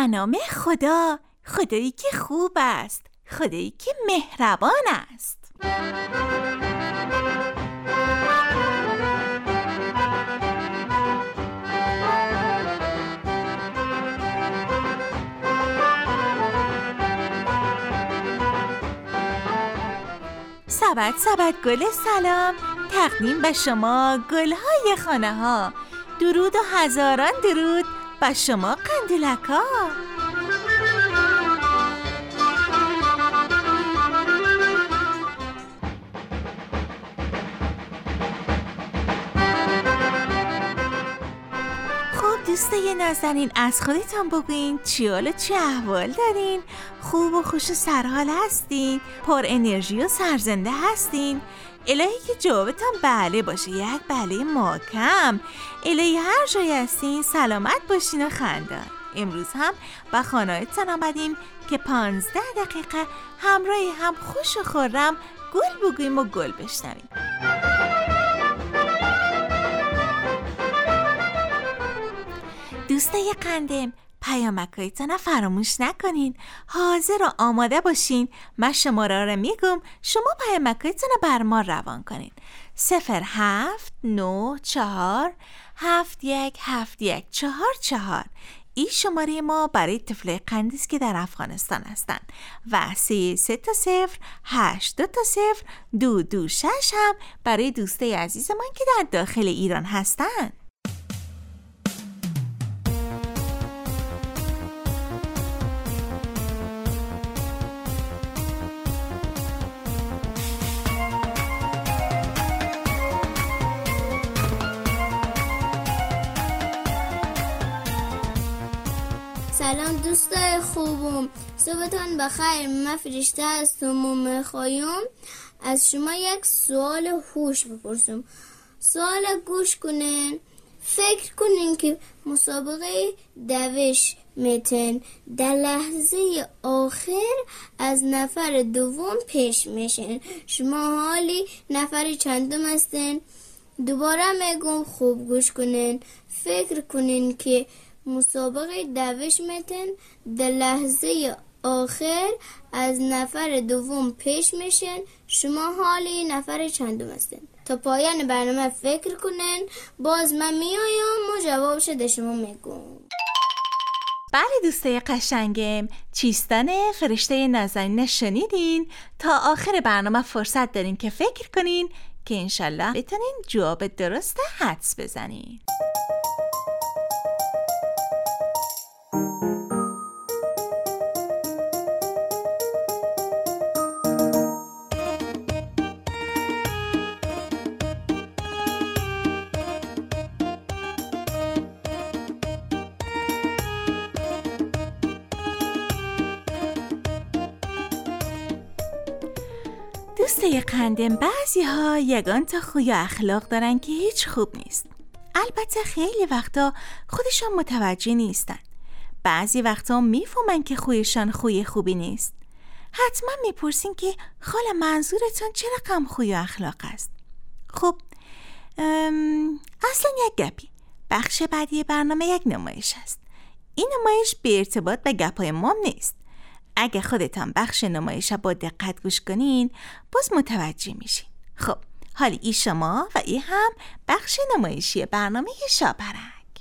نام خدا، خدایی که خوب است، خدایی که مهربان است. سبد سبد گل سلام، تقدیم به شما گلهای خانه ها. درود و هزاران درود به شما قندیلک ها. خب دوستای نازنین، از خودتان بگوین چی حال و چه احوال دارین؟ خوب و خوش و سرحال هستین؟ پر انرژی و سرزنده هستین؟ الهی که جوابتان بله باشه، یک بله محکم. الهی هر جای هستین سلامت باشین و خندان. امروز هم با خانه‌تان آمدیم که 15 دقیقه همراه هم خوش و خرم گل بگوییم و گل بشنویم. دوستای قندم، پیامک‌هایتان فراموش نکنین. حاضر و آماده باشین. من شماره رو میگم، شما پیامک‌هایتان بر ما روان کنین. 0794717144. این شماره ما برای طفلای قندی است که در افغانستان هستن و 3308202226 هم برای دوستای عزیز من که در داخل ایران هستن. سلام دوستای خوبم، صبحتان بخیر. من فرشته هستم. خواهم از شما یک سوال هوش بپرسم. سوال گوش کنین. فکر کنین که مسابقه دوش میتن در لحظه آخر از نفر دوم پیش میشن. شما حالی نفر چندم هستین؟ دوباره میگم خوب گوش کنین. فکر کنین که مسابقه دوش میتن در لحظه آخر از نفر دوم پیش میشن. شما حالی نفر چندم هستین؟ تا پایان برنامه فکر کنین. باز من میایم و جوابش ده شما میگم. بله دوستای قشنگم، چیستان فرشته نازنین شنیدین. تا آخر برنامه فرصت دارین که فکر کنین که انشالله بتونین جواب درست حدس بزنین. دوستای قندم، بعضی ها یگان تا خوی و اخلاق دارن که هیچ خوب نیست. البته خیلی وقتا خودشان متوجه نیستن. بعضی وقتا میفهمن که خویشان خوی خوبی نیست. حتما میپرسین که خاله منظورتون چه رقم خوی و اخلاق است؟ خب اصلا یک گپی. بخش بعدی برنامه یک نمایش است. این نمایش به ارتباط به گپای ما نیست. اگه خودتان بخش نمایش با دقت گوش کنین باز متوجه میشین. خب حالا ای شما و ای هم بخش نمایشی برنامه شاپرک.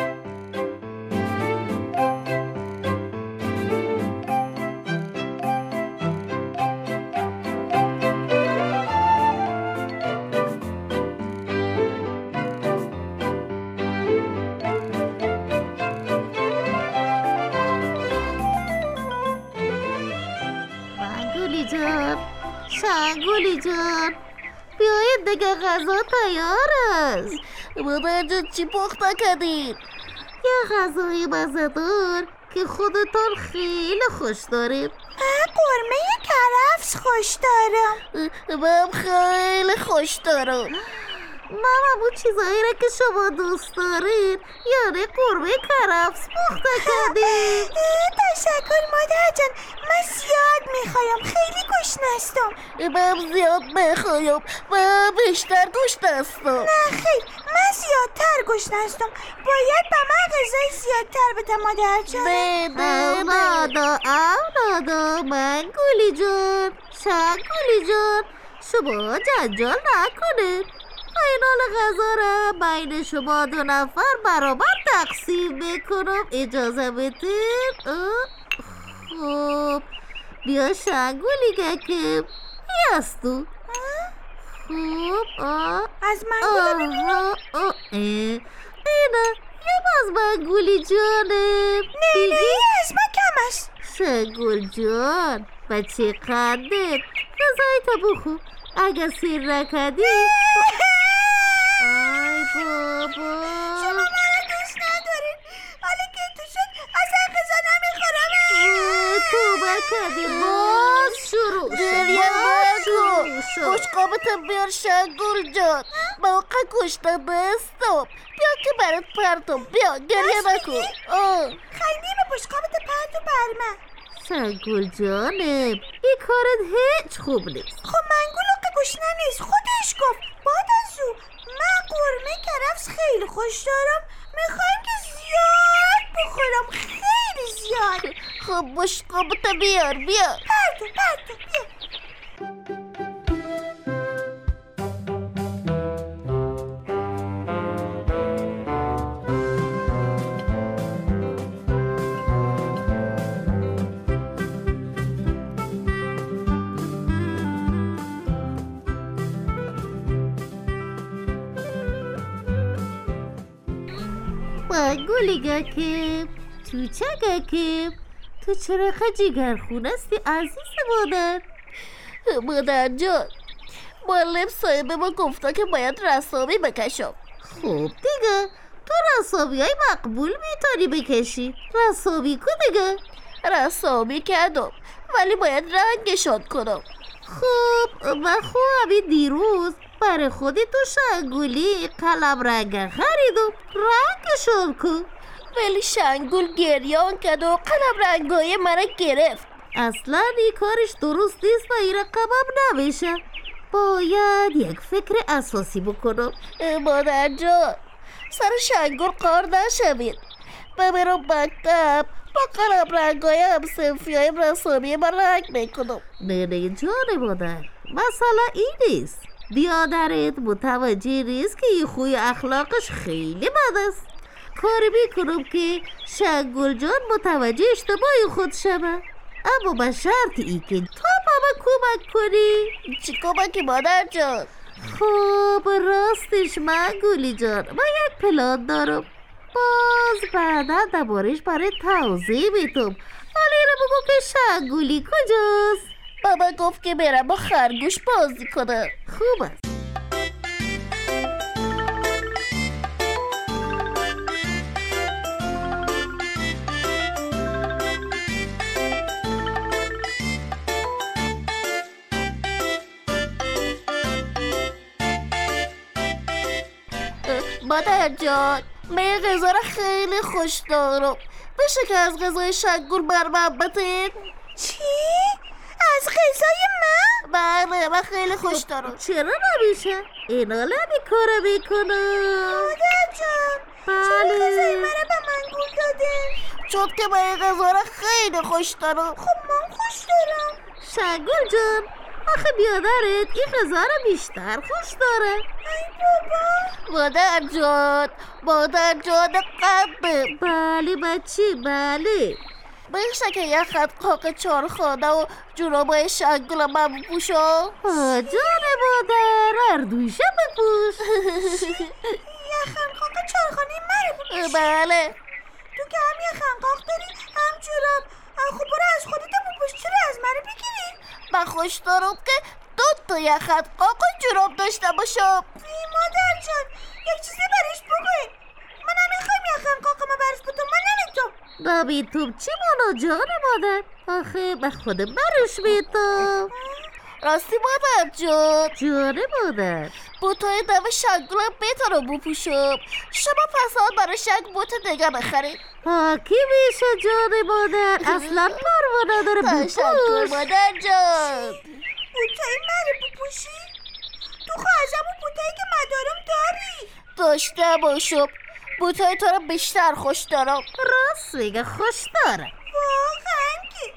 شنگولی جان، بیایید دیگه غذا تیار است. مادر جان چی پخته کردید؟ یه غذای مزه‌دار که خودتان خیلی خوش دارید. قرمه کرفس خوش دارم. من خیلی خوش دارم. من همون چیزایی را که شما دوست دارین یعنی قرمه کرفس پخته کردیم. تشکر مادر جان، من زیاد میخوایم، خیلی گشنه‌ام. من زیاد میخوایم و بیشتر گشنه‌ام. نه خیر، من زیادتر گشنه‌ام. باید به من غذای زیادتر بده مادر جان. اولادا من گولی جان، گولی جان، شما جنجال نکنید. اینال غذا را بین شما دو نفر برابر تقسیم میکنم. اجازه بدید؟ خب بیا شنگولی گکم هستو. خب از منگولا ببینم. نه از منگولی جانم. نه از من کم است. شنگول جان بچه قدت غذای تا بخور. اگر سیر نکردی ای بابا شما منو دوست ندارید. حالا که تو شد اصلا غذا نمیخورم. توبه کردی باز شروع شد. بشقابت بیار شنگول جان، موقع گشته بستم. بیا که برات پرتم، بیا گریه نکن. خیلی به بشقابت پرت و برمه. شنگول جانم این کارت هیچ خوب نیست. خب منگولو که گشنه نیست، خودش گفت. بعد از او من قرمه کرفس خیلی خوش دارم، میخوایم که زیاد بخورم، خیلی زیاد. خب بشقابت بیار پرتو بیا. منگولی گکم تو چه گکم تو چرا جگر خون هستی عزیز مادر؟ مادر جان، معلم صاحب ما گفته که باید رسامی بکشم. خب دیگه تو رسامی های مقبول میتونی بکشی. رسامی کو دیگه؟ رسامی کردم ولی باید رنگشان کنم. خب من همین دیروز برای خودی تو شنگولی قلم رنگ خریدم، رنگشون کن. ولی شنگول گریان کرد و قلم رنگای من گرفت. اصلا این کارش درست نیست و این رقمم نمیشه. باید یک فکر اساسی بکنم. مادر جان، سر شنگول قار نشوید. ببرم مکتب با قلم رنگای همصنفی های رسامی من رنگ میکنم. نه جان مادر، مسئله این نیست. بیادرت متوجه نیست که این خوی اخلاقش خیلی بد است. کاری میکنم که شنگول جان متوجه اشتباهی خود شود، اما به شرط ای که تو به من کمک کنی. چی کمکی مادر جان؟ خب راستش منگولی جان، من یک پلان دارم، باز بعدا درباره‌اش برای توضیح میدم. ولی اینو بگو که شنگولی کجاست؟ بابا گفت که برم با خرگوش بازی کنم. خوب است. مادر جان، من غذا را خیلی خوش دارم. بشه که از غذای شنگول بر من بدید؟ چی؟ از غذای من؟ بله من خیلی خوش دارم. چرا نمیشه؟ اینا نمی کاره میکنم. مادر جان، چرا غذای من رو به منگول داده؟ چون که من این غذا را خیلی خوش دارم. خب من خوش دارم. شنگول جان، آخه بیادرت این غذا رو بیشتر خوش داره. ای بابا. مادر جان قبه. بله بچه بله. بشه که یه خط قاق چارخانه و جورابای شنگول من بپوشم؟ جان مادر اردوشه بپوش. یه خنقاق چارخانه من رو بپوش؟ بله. تو که هم یه خنقاق داری هم جوراب. خب برو از خودت بپوش، چرا از من رو بگیری؟ من خوش دارم که دو یه خط قاق و جوراب داشته باشم. مادر جان یک چیزی برش بگوی. من نمیخوایم یه خنقاق ما برش بودم، من نمیتونم. نمیتونم چی مانا جان مادر؟ آخه به خودم برش میتونم. راستی مادر جان. جانه مادر. بوتای دم شنگولم بهتر رو بپوشم. شما پس آن برای شنگ بوت دیگه نخرید. کی میشه جانه مادر؟ اصلا پروا نداره بپوش. تشکر مادر جان. بوتای منو بپوشی؟ تو خواهشم بوتایی که مدارم داری؟ داشته باشم. بوتای تو رو بیشتر خوش دارم. راست میگه، خوش دارم. واقعا که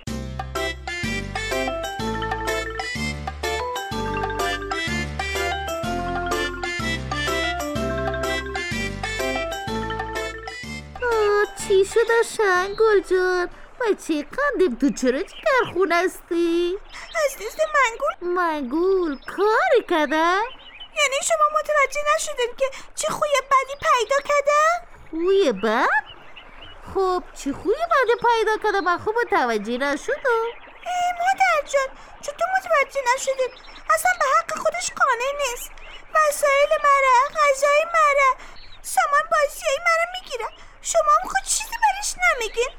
چی شده شنگول جان؟ بچه قندیم تو چرا جگر خون هستی؟ از دست منگول کاری کده؟ یعنی شما متوجه نشدین که چه خوی بدی پیدا کرده؟ خوی بد؟ خب چی خوی بدی پیدا کرده؟ من خوب متوجه نشدم. مادر جان چطور متوجه نشدین؟ اصلا به حق خودش قانع نیست. وسایل مره، غذای مره، سامان بازیای مره میگیره. شما هم خود چیزی برش نمیگین؟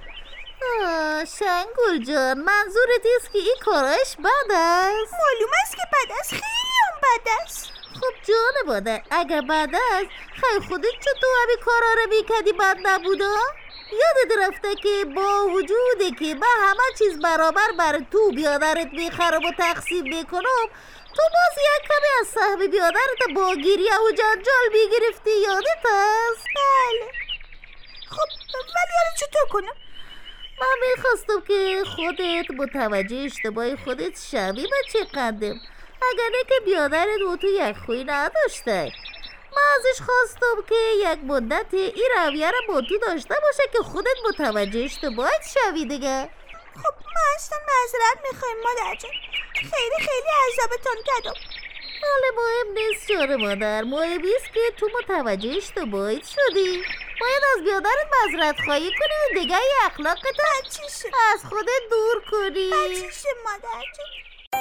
شنگول جان منظورت است که این کاراش بد است؟ معلوم است که بد است، خیلی هم بد است. خب جان مادر اگه بد است خیلی خودت چطور همین کارا رو میکردی بد نبوده؟ یادت رفته که با وجوده که من همه چیز برابر بر تو بیادرت میخرم و تقسیم میکنم، تو باز یک کمی از سهم بیادرت با گریه و جنجال میگرفتی، یادت است؟ بله. خب ولی حالا چطور کنم؟ من میخواستم که خودت متوجه اشتباه خودت شوی بچه قندم، اگر نه که بیادرت و تو یک خوی نداشته. من ازش خواستم که یک مدت این رویه رو با تو داشته باشه که خودت متوجه اشتباهت شوی دیگه. خب ما اصلا معذرت میخوایم مادر جان، خیلی عذابتون کردم. حالا مهم نیست جان مادر، مهم است که تو متوجه اشتباهت شدی. باید از بیادرت معذرت خواهی کنی و دیگه ای اخلاقت از خودت دور کنی. بچیشه مادر جان.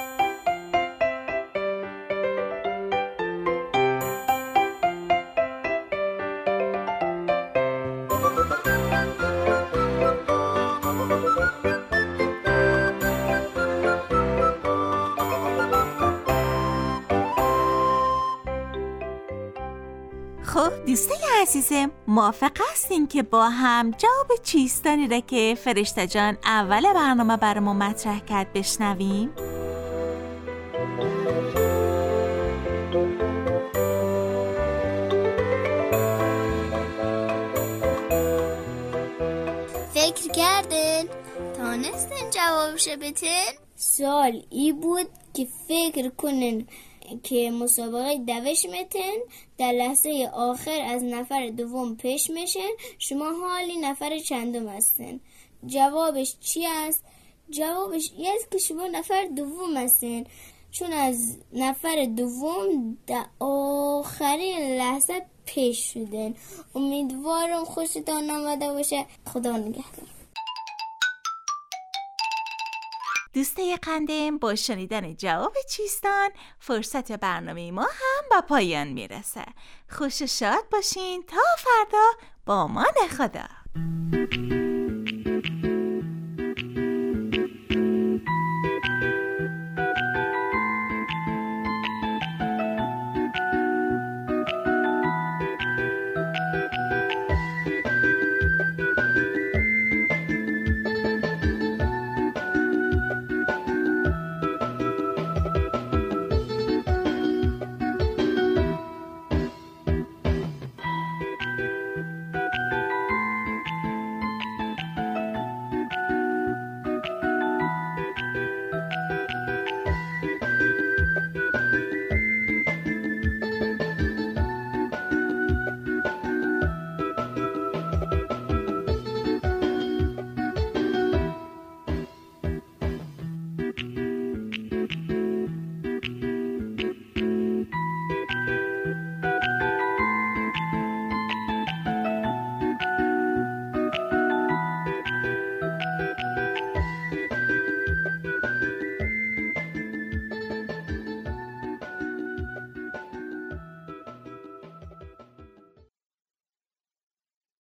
خب دوستای عزیزم موافق هستین که با هم جواب چیستانی را که فرشته جان اول برنامه برامون مطرح کرد بشنویم؟ فکر کردین؟ تانستین جوابش بتین؟ سوال ای بود که فکر کنین که مسابقه دوش متن در لحظه آخر از نفر دوم پیش میشن، شما حالی نفر چندم هستین. جوابش چی است؟ جوابش این است که شما نفر دوم هستین، چون از نفر دوم در آخرین لحظه پیش شدن. امیدوارم خوشتان آمده باشه. خدا نگهدار. دوستای قندم با شنیدن جواب چیستان فرصت برنامه ما هم به پایان میرسه. خوش و شاد باشین تا فردا با امان خدا.